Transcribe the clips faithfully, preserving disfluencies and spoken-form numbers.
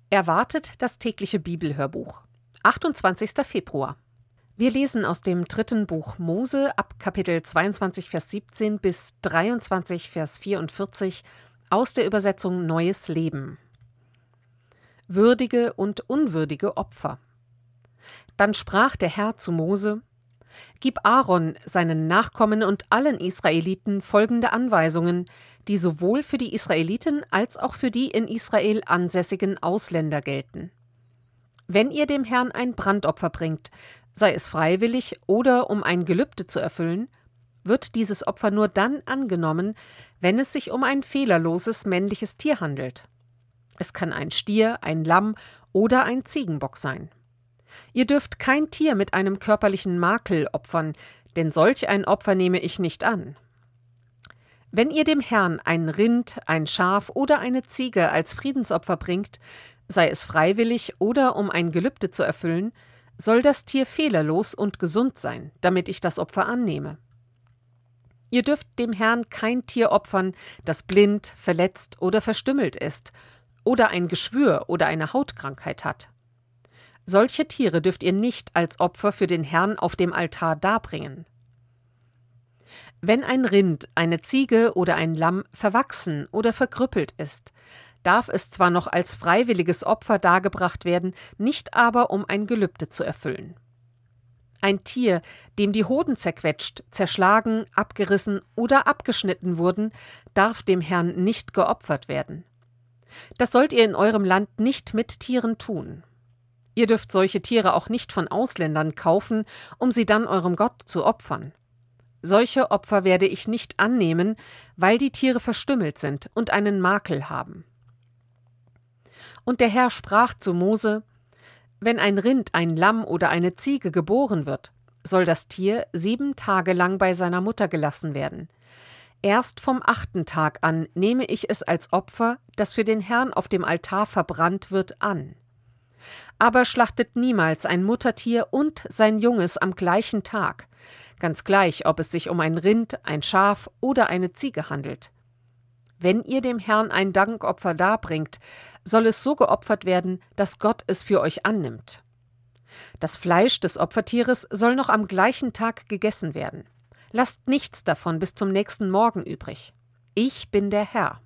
Erwartet das tägliche Bibelhörbuch. achtundzwanzigster Februar. Wir lesen aus dem dritten Buch Mose ab Kapitel zweiundzwanzig, Vers siebzehn bis dreiundzwanzig, Vers vierundvierzig aus der Übersetzung Neues Leben. Würdige und unwürdige Opfer. Dann sprach der Herr zu Mose: Gib Aaron, seinen Nachkommen und allen Israeliten folgende Anweisungen, die sowohl für die Israeliten als auch für die in Israel ansässigen Ausländer gelten. Wenn ihr dem Herrn ein Brandopfer bringt, sei es freiwillig oder um ein Gelübde zu erfüllen, wird dieses Opfer nur dann angenommen, wenn es sich um ein fehlerloses männliches Tier handelt. Es kann ein Stier, ein Lamm oder ein Ziegenbock sein. Ihr dürft kein Tier mit einem körperlichen Makel opfern, denn solch ein Opfer nehme ich nicht an. Wenn ihr dem Herrn ein Rind, ein Schaf oder eine Ziege als Friedensopfer bringt, sei es freiwillig oder um ein Gelübde zu erfüllen, soll das Tier fehlerlos und gesund sein, damit ich das Opfer annehme. Ihr dürft dem Herrn kein Tier opfern, das blind, verletzt oder verstümmelt ist oder ein Geschwür oder eine Hautkrankheit hat. Solche Tiere dürft ihr nicht als Opfer für den Herrn auf dem Altar darbringen. Wenn ein Rind, eine Ziege oder ein Lamm verwachsen oder verkrüppelt ist, darf es zwar noch als freiwilliges Opfer dargebracht werden, nicht aber um ein Gelübde zu erfüllen. Ein Tier, dem die Hoden zerquetscht, zerschlagen, abgerissen oder abgeschnitten wurden, darf dem Herrn nicht geopfert werden. Das sollt ihr in eurem Land nicht mit Tieren tun. Ihr dürft solche Tiere auch nicht von Ausländern kaufen, um sie dann eurem Gott zu opfern. Solche Opfer werde ich nicht annehmen, weil die Tiere verstümmelt sind und einen Makel haben. Und der Herr sprach zu Mose: Wenn ein Rind, ein Lamm oder eine Ziege geboren wird, soll das Tier sieben Tage lang bei seiner Mutter gelassen werden. Erst vom achten Tag an nehme ich es als Opfer, das für den Herrn auf dem Altar verbrannt wird, an. Aber schlachtet niemals ein Muttertier und sein Junges am gleichen Tag, ganz gleich, ob es sich um ein Rind, ein Schaf oder eine Ziege handelt. Wenn ihr dem Herrn ein Dankopfer darbringt, soll es so geopfert werden, dass Gott es für euch annimmt. Das Fleisch des Opfertieres soll noch am gleichen Tag gegessen werden. Lasst nichts davon bis zum nächsten Morgen übrig. Ich bin der Herr.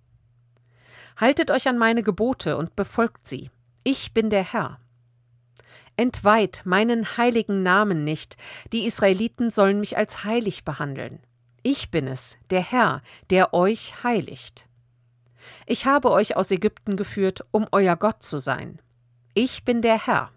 Haltet euch an meine Gebote und befolgt sie. Ich bin der Herr. Entweiht meinen heiligen Namen nicht, die Israeliten sollen mich als heilig behandeln. Ich bin es, der Herr, der euch heiligt. Ich habe euch aus Ägypten geführt, um euer Gott zu sein. Ich bin der Herr.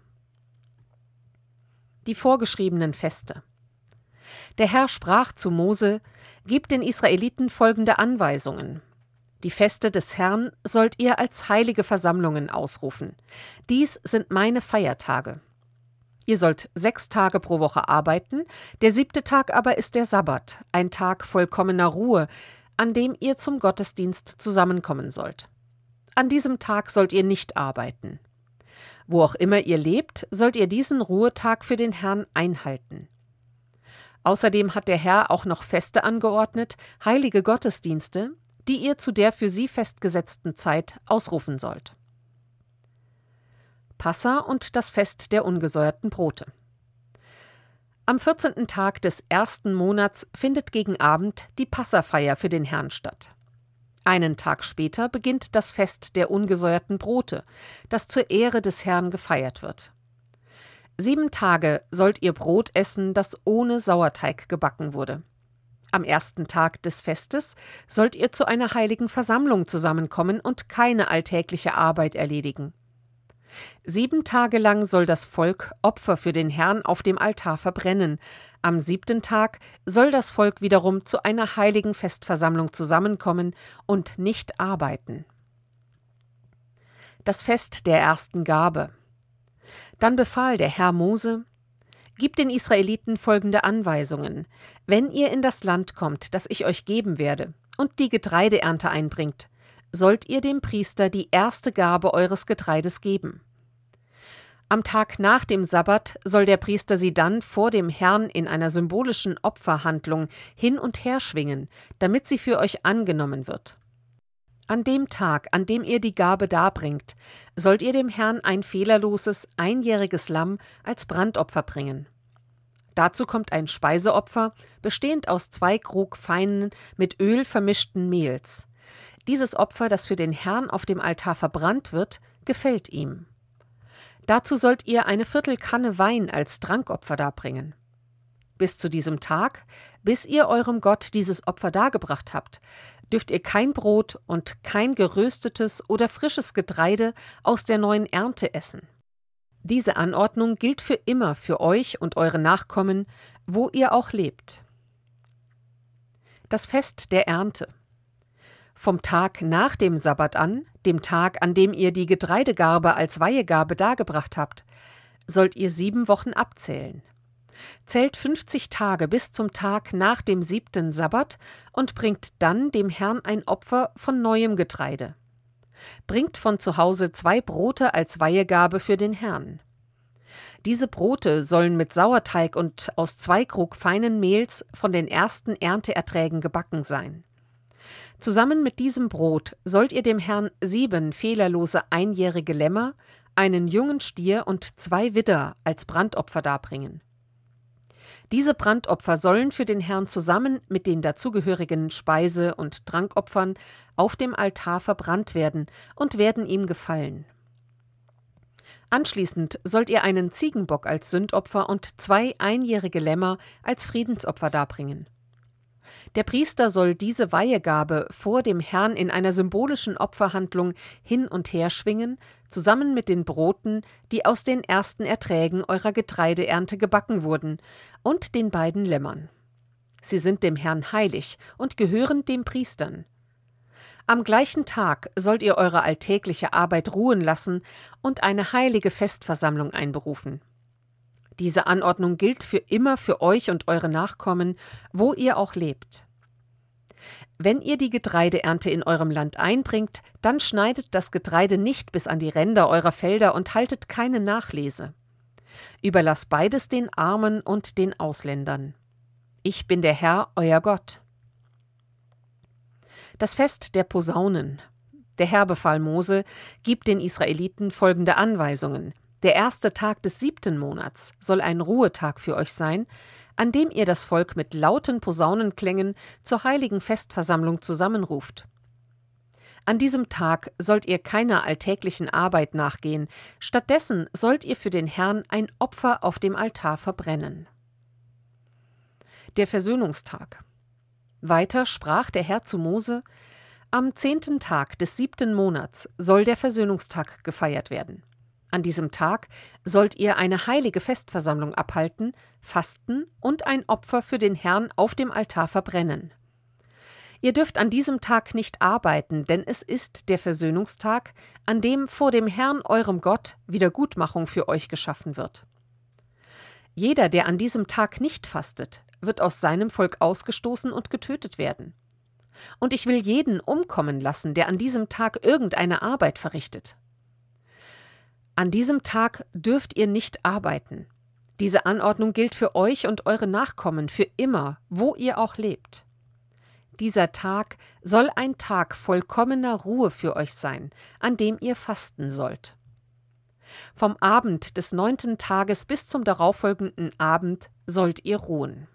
Die vorgeschriebenen Feste. Der Herr sprach zu Mose: Gebt den Israeliten folgende Anweisungen. Die Feste des Herrn sollt ihr als heilige Versammlungen ausrufen. Dies sind meine Feiertage. Ihr sollt sechs Tage pro Woche arbeiten, der siebte Tag aber ist der Sabbat, ein Tag vollkommener Ruhe, an dem ihr zum Gottesdienst zusammenkommen sollt. An diesem Tag sollt ihr nicht arbeiten. Wo auch immer ihr lebt, sollt ihr diesen Ruhetag für den Herrn einhalten. Außerdem hat der Herr auch noch Feste angeordnet, heilige Gottesdienste, die ihr zu der für sie festgesetzten Zeit ausrufen sollt. Passa und das Fest der ungesäuerten Brote. Am vierzehnten Tag des ersten Monats findet gegen Abend die Passafeier für den Herrn statt. Einen Tag später beginnt das Fest der ungesäuerten Brote, das zur Ehre des Herrn gefeiert wird. Sieben Tage sollt ihr Brot essen, das ohne Sauerteig gebacken wurde. Am ersten Tag des Festes sollt ihr zu einer heiligen Versammlung zusammenkommen und keine alltägliche Arbeit erledigen. Sieben Tage lang soll das Volk Opfer für den Herrn auf dem Altar verbrennen. Am siebten Tag soll das Volk wiederum zu einer heiligen Festversammlung zusammenkommen und nicht arbeiten. Das Fest der ersten Gabe. Dann befahl der Herr Mose: Gib den Israeliten folgende Anweisungen: Wenn ihr in das Land kommt, das ich euch geben werde, und die Getreideernte einbringt, sollt ihr dem Priester die erste Gabe eures Getreides geben. Am Tag nach dem Sabbat soll der Priester sie dann vor dem Herrn in einer symbolischen Opferhandlung hin und her schwingen, damit sie für euch angenommen wird. An dem Tag, an dem ihr die Gabe darbringt, sollt ihr dem Herrn ein fehlerloses, einjähriges Lamm als Brandopfer bringen. Dazu kommt ein Speiseopfer, bestehend aus zwei Krug feinen, mit Öl vermischten Mehls. Dieses Opfer, das für den Herrn auf dem Altar verbrannt wird, gefällt ihm. Dazu sollt ihr eine Viertelkanne Wein als Trankopfer darbringen. Bis zu diesem Tag, bis ihr eurem Gott dieses Opfer dargebracht habt, dürft ihr kein Brot und kein geröstetes oder frisches Getreide aus der neuen Ernte essen. Diese Anordnung gilt für immer für euch und eure Nachkommen, wo ihr auch lebt. Das Fest der Ernte. Vom Tag nach dem Sabbat an, dem Tag, an dem ihr die Getreidegarbe als Weihegabe dargebracht habt, sollt ihr sieben Wochen abzählen. Zählt fünfzig Tage bis zum Tag nach dem siebten Sabbat und bringt dann dem Herrn ein Opfer von neuem Getreide. Bringt von zu Hause zwei Brote als Weihegabe für den Herrn. Diese Brote sollen mit Sauerteig und aus zwei Krug feinen Mehls von den ersten Ernteerträgen gebacken sein. Zusammen mit diesem Brot sollt ihr dem Herrn sieben fehlerlose einjährige Lämmer, einen jungen Stier und zwei Widder als Brandopfer darbringen. Diese Brandopfer sollen für den Herrn zusammen mit den dazugehörigen Speise- und Trankopfern auf dem Altar verbrannt werden und werden ihm gefallen. Anschließend sollt ihr einen Ziegenbock als Sündopfer und zwei einjährige Lämmer als Friedensopfer darbringen. Der Priester soll diese Weihegabe vor dem Herrn in einer symbolischen Opferhandlung hin und her schwingen, zusammen mit den Broten, die aus den ersten Erträgen eurer Getreideernte gebacken wurden, und den beiden Lämmern. Sie sind dem Herrn heilig und gehören den Priestern. Am gleichen Tag sollt ihr eure alltägliche Arbeit ruhen lassen und eine heilige Festversammlung einberufen. Diese Anordnung gilt für immer für euch und eure Nachkommen, wo ihr auch lebt. Wenn ihr die Getreideernte in eurem Land einbringt, dann schneidet das Getreide nicht bis an die Ränder eurer Felder und haltet keine Nachlese. Überlasst beides den Armen und den Ausländern. Ich bin der Herr, euer Gott. Das Fest der Posaunen. Der Herr befahl Mose, gib den Israeliten folgende Anweisungen. Der erste Tag des siebten Monats soll ein Ruhetag für euch sein, an dem ihr das Volk mit lauten Posaunenklängen zur heiligen Festversammlung zusammenruft. An diesem Tag sollt ihr keiner alltäglichen Arbeit nachgehen, stattdessen sollt ihr für den Herrn ein Opfer auf dem Altar verbrennen. Der Versöhnungstag. Weiter sprach der Herr zu Mose: Am zehnten Tag des siebten Monats soll der Versöhnungstag gefeiert werden. An diesem Tag sollt ihr eine heilige Festversammlung abhalten, fasten und ein Opfer für den Herrn auf dem Altar verbrennen. Ihr dürft an diesem Tag nicht arbeiten, denn es ist der Versöhnungstag, an dem vor dem Herrn eurem Gott Wiedergutmachung für euch geschaffen wird. Jeder, der an diesem Tag nicht fastet, wird aus seinem Volk ausgestoßen und getötet werden. Und ich will jeden umkommen lassen, der an diesem Tag irgendeine Arbeit verrichtet. An diesem Tag dürft ihr nicht arbeiten. Diese Anordnung gilt für euch und eure Nachkommen für immer, wo ihr auch lebt. Dieser Tag soll ein Tag vollkommener Ruhe für euch sein, an dem ihr fasten sollt. Vom Abend des neunten Tages bis zum darauffolgenden Abend sollt ihr ruhen.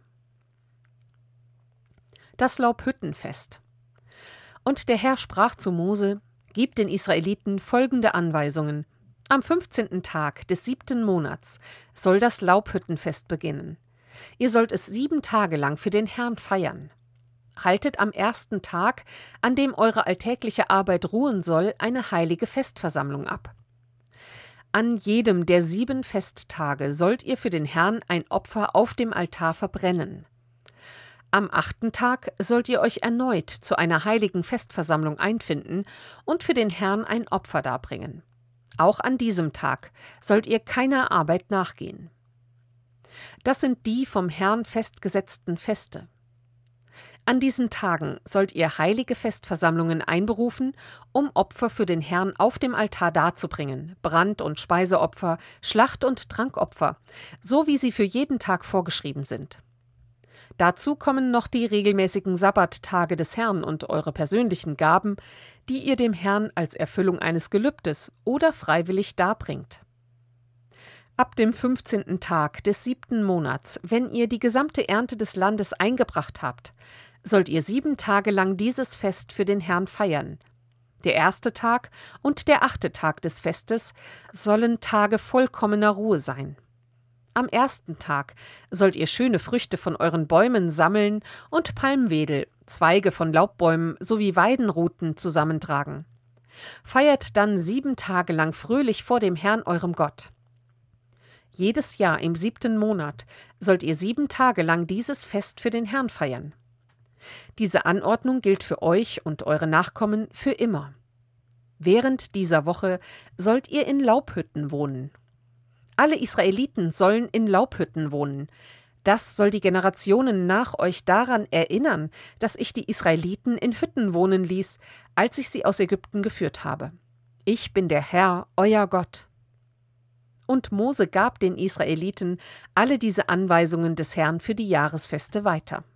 Das Laubhüttenfest. Und der Herr sprach zu Mose: Gib den Israeliten folgende Anweisungen. Am fünfzehnten Tag des siebten Monats soll das Laubhüttenfest beginnen. Ihr sollt es sieben Tage lang für den Herrn feiern. Haltet am ersten Tag, an dem eure alltägliche Arbeit ruhen soll, eine heilige Festversammlung ab. An jedem der sieben Festtage sollt ihr für den Herrn ein Opfer auf dem Altar verbrennen. Am achten Tag sollt ihr euch erneut zu einer heiligen Festversammlung einfinden und für den Herrn ein Opfer darbringen. Auch an diesem Tag sollt ihr keiner Arbeit nachgehen. Das sind die vom Herrn festgesetzten Feste. An diesen Tagen sollt ihr heilige Festversammlungen einberufen, um Opfer für den Herrn auf dem Altar darzubringen, Brand- und Speiseopfer, Schlacht- und Trankopfer, so wie sie für jeden Tag vorgeschrieben sind. Dazu kommen noch die regelmäßigen Sabbattage des Herrn und eure persönlichen Gaben, die ihr dem Herrn als Erfüllung eines Gelübdes oder freiwillig darbringt. Ab dem fünfzehnten Tag des siebten Monats, wenn ihr die gesamte Ernte des Landes eingebracht habt, sollt ihr sieben Tage lang dieses Fest für den Herrn feiern. Der erste Tag und der achte Tag des Festes sollen Tage vollkommener Ruhe sein. Am ersten Tag sollt ihr schöne Früchte von euren Bäumen sammeln und Palmwedel, Zweige von Laubbäumen sowie Weidenruten zusammentragen. Feiert dann sieben Tage lang fröhlich vor dem Herrn eurem Gott. Jedes Jahr im siebten Monat sollt ihr sieben Tage lang dieses Fest für den Herrn feiern. Diese Anordnung gilt für euch und eure Nachkommen für immer. Während dieser Woche sollt ihr in Laubhütten wohnen. Alle Israeliten sollen in Laubhütten wohnen. Das soll die Generationen nach euch daran erinnern, dass ich die Israeliten in Hütten wohnen ließ, als ich sie aus Ägypten geführt habe. Ich bin der Herr, euer Gott. Und Mose gab den Israeliten alle diese Anweisungen des Herrn für die Jahresfeste weiter.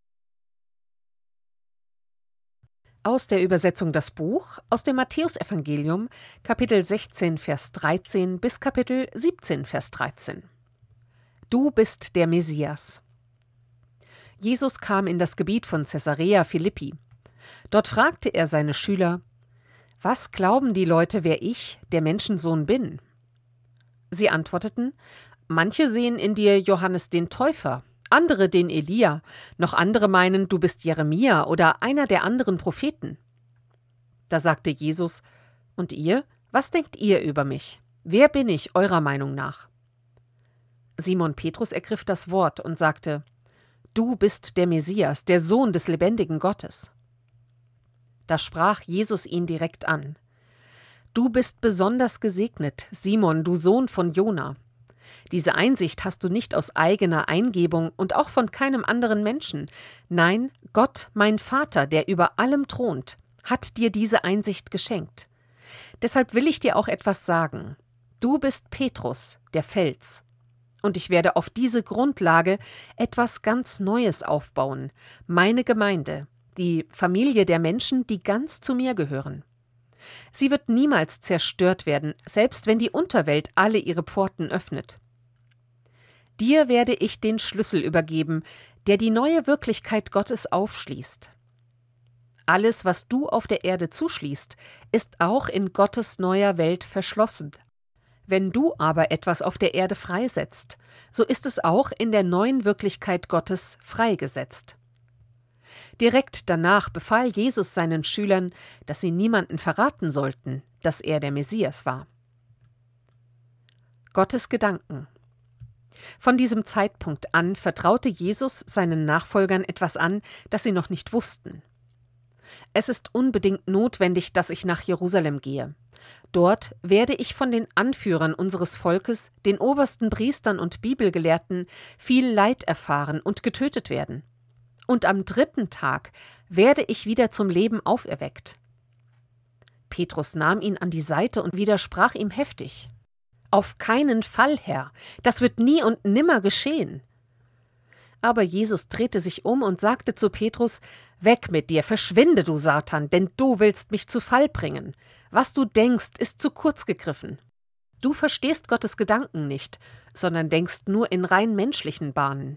Aus der Übersetzung das Buch aus dem Matthäusevangelium, Kapitel sechzehn, Vers dreizehn bis Kapitel siebzehn, Vers dreizehn. Du bist der Messias. Jesus kam in das Gebiet von Caesarea Philippi. Dort fragte er seine Schüler: Was glauben die Leute, wer ich, der Menschensohn, bin? Sie antworteten: Manche sehen in dir Johannes den Täufer, andere den Elia, noch andere meinen, du bist Jeremia oder einer der anderen Propheten. Da sagte Jesus: Und ihr, was denkt ihr über mich? Wer bin ich eurer Meinung nach? Simon Petrus ergriff das Wort und sagte: Du bist der Messias, der Sohn des lebendigen Gottes. Da sprach Jesus ihn direkt an: Du bist besonders gesegnet, Simon, du Sohn von Jona. Diese Einsicht hast du nicht aus eigener Eingebung und auch von keinem anderen Menschen. Nein, Gott, mein Vater, der über allem thront, hat dir diese Einsicht geschenkt. Deshalb will ich dir auch etwas sagen. Du bist Petrus, der Fels. Und ich werde auf diese Grundlage etwas ganz Neues aufbauen, meine Gemeinde, die Familie der Menschen, die ganz zu mir gehören. Sie wird niemals zerstört werden, selbst wenn die Unterwelt alle ihre Pforten öffnet. Dir werde ich den Schlüssel übergeben, der die neue Wirklichkeit Gottes aufschließt. Alles, was du auf der Erde zuschließt, ist auch in Gottes neuer Welt verschlossen. Wenn du aber etwas auf der Erde freisetzt, so ist es auch in der neuen Wirklichkeit Gottes freigesetzt. Direkt danach befahl Jesus seinen Schülern, dass sie niemanden verraten sollten, dass er der Messias war. Gottes Gedanken. Von diesem Zeitpunkt an vertraute Jesus seinen Nachfolgern etwas an, das sie noch nicht wussten. Es ist unbedingt notwendig, dass ich nach Jerusalem gehe. Dort werde ich von den Anführern unseres Volkes, den obersten Priestern und Bibelgelehrten, viel Leid erfahren und getötet werden. Und am dritten Tag werde ich wieder zum Leben auferweckt. Petrus nahm ihn an die Seite und widersprach ihm heftig: Auf keinen Fall, Herr, das wird nie und nimmer geschehen. Aber Jesus drehte sich um und sagte zu Petrus: Weg mit dir, verschwinde, du Satan, denn du willst mich zu Fall bringen. Was du denkst, ist zu kurz gegriffen. Du verstehst Gottes Gedanken nicht, sondern denkst nur in rein menschlichen Bahnen.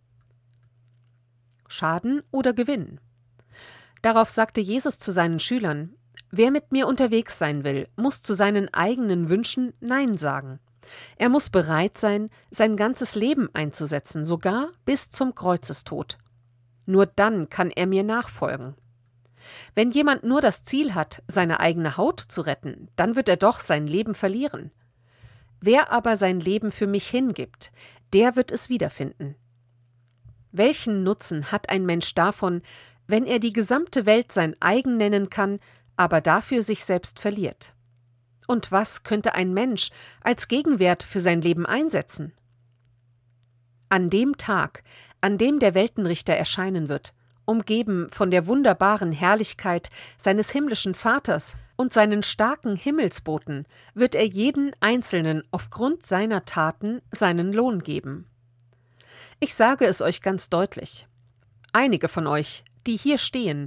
Schaden oder Gewinn? Darauf sagte Jesus zu seinen Schülern: Wer mit mir unterwegs sein will, muss zu seinen eigenen Wünschen Nein sagen. Er muss bereit sein, sein ganzes Leben einzusetzen, sogar bis zum Kreuzestod. Nur dann kann er mir nachfolgen. Wenn jemand nur das Ziel hat, seine eigene Haut zu retten, dann wird er doch sein Leben verlieren. Wer aber sein Leben für mich hingibt, der wird es wiederfinden. Welchen Nutzen hat ein Mensch davon, wenn er die gesamte Welt sein eigen nennen kann, aber dafür sich selbst verliert? Und was könnte ein Mensch als Gegenwert für sein Leben einsetzen? An dem Tag, an dem der Weltenrichter erscheinen wird, umgeben von der wunderbaren Herrlichkeit seines himmlischen Vaters und seinen starken Himmelsboten, wird er jeden Einzelnen aufgrund seiner Taten seinen Lohn geben. Ich sage es euch ganz deutlich: Einige von euch, die hier stehen,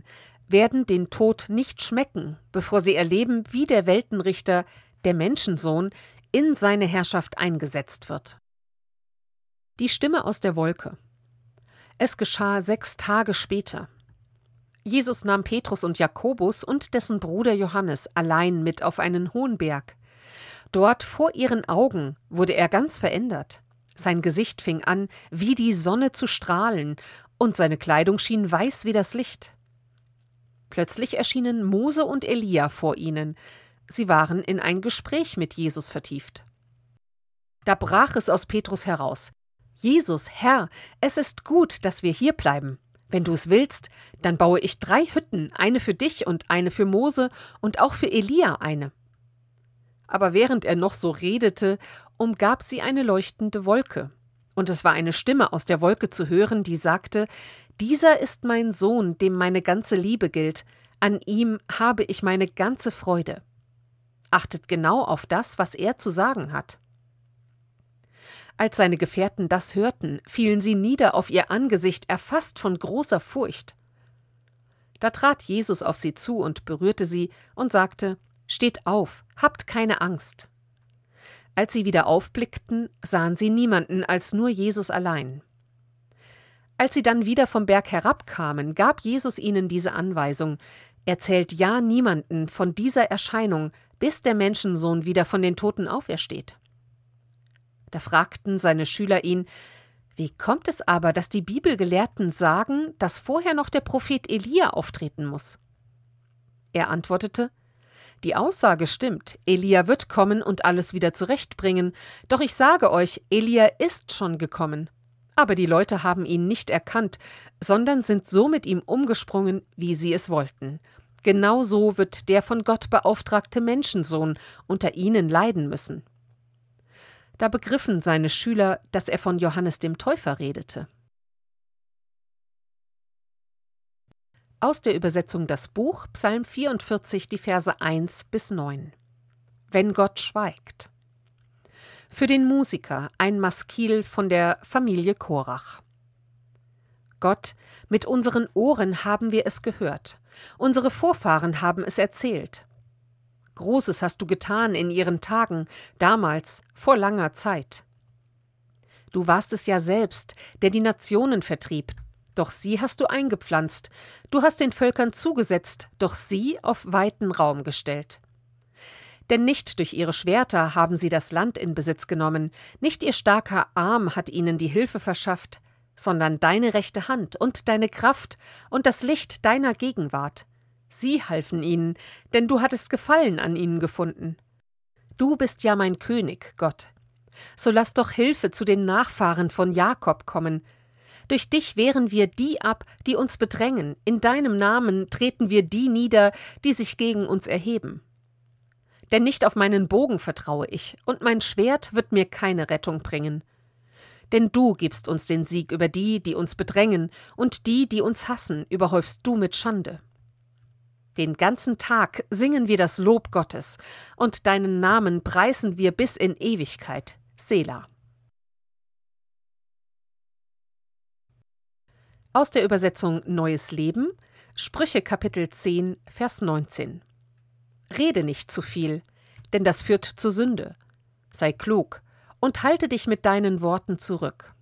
werden den Tod nicht schmecken, bevor sie erleben, wie der Weltenrichter, der Menschensohn, in seine Herrschaft eingesetzt wird. Die Stimme aus der Wolke. Es geschah sechs Tage später. Jesus nahm Petrus und Jakobus und dessen Bruder Johannes allein mit auf einen hohen Berg. Dort vor ihren Augen wurde er ganz verändert. Sein Gesicht fing an, wie die Sonne zu strahlen, und seine Kleidung schien weiß wie das Licht. Plötzlich erschienen Mose und Elia vor ihnen. Sie waren in ein Gespräch mit Jesus vertieft. Da brach es aus Petrus heraus: »Jesus, Herr, es ist gut, dass wir hier bleiben. Wenn du es willst, dann baue ich drei Hütten, eine für dich und eine für Mose und auch für Elia eine.« Aber während er noch so redete, umgab sie eine leuchtende Wolke. Und es war eine Stimme aus der Wolke zu hören, die sagte: »Dieser ist mein Sohn, dem meine ganze Liebe gilt. An ihm habe ich meine ganze Freude.« Achtet genau auf das, was er zu sagen hat. Als seine Gefährten das hörten, fielen sie nieder auf ihr Angesicht, erfasst von großer Furcht. Da trat Jesus auf sie zu und berührte sie und sagte: »Steht auf, habt keine Angst.« Als sie wieder aufblickten, sahen sie niemanden als nur Jesus allein. Als sie dann wieder vom Berg herabkamen, gab Jesus ihnen diese Anweisung: »Erzählt ja niemanden von dieser Erscheinung, bis der Menschensohn wieder von den Toten aufersteht.« Da fragten seine Schüler ihn: »Wie kommt es aber, dass die Bibelgelehrten sagen, dass vorher noch der Prophet Elia auftreten muss?« Er antwortete: »Die Aussage stimmt, Elia wird kommen und alles wieder zurechtbringen. Doch ich sage euch, Elia ist schon gekommen. Aber die Leute haben ihn nicht erkannt, sondern sind so mit ihm umgesprungen, wie sie es wollten. Genauso wird der von Gott beauftragte Menschensohn unter ihnen leiden müssen.« Da begriffen seine Schüler, dass er von Johannes dem Täufer redete. Aus der Übersetzung das Buch, Psalm vierundvierzig, die Verse eins bis neun. Wenn Gott schweigt. Für den Musiker ein Maskil von der Familie Korach. Gott, mit unseren Ohren haben wir es gehört. Unsere Vorfahren haben es erzählt. Großes hast du getan in ihren Tagen, damals, vor langer Zeit. Du warst es ja selbst, der die Nationen vertrieb, doch sie hast du eingepflanzt. Du hast den Völkern zugesetzt, doch sie auf weiten Raum gestellt. Denn nicht durch ihre Schwerter haben sie das Land in Besitz genommen, nicht ihr starker Arm hat ihnen die Hilfe verschafft, sondern deine rechte Hand und deine Kraft und das Licht deiner Gegenwart. Sie halfen ihnen, denn du hattest Gefallen an ihnen gefunden. Du bist ja mein König, Gott. So lass doch Hilfe zu den Nachfahren von Jakob kommen. Durch dich wehren wir die ab, die uns bedrängen. In deinem Namen treten wir die nieder, die sich gegen uns erheben. Denn nicht auf meinen Bogen vertraue ich, und mein Schwert wird mir keine Rettung bringen. Denn du gibst uns den Sieg über die, die uns bedrängen, und die, die uns hassen, überhäufst du mit Schande. Den ganzen Tag singen wir das Lob Gottes, und deinen Namen preisen wir bis in Ewigkeit. Selah. Aus der Übersetzung Neues Leben, Sprüche Kapitel zehn, Vers neunzehn. Rede nicht zu viel, denn das führt zur Sünde. Sei klug und halte dich mit deinen Worten zurück.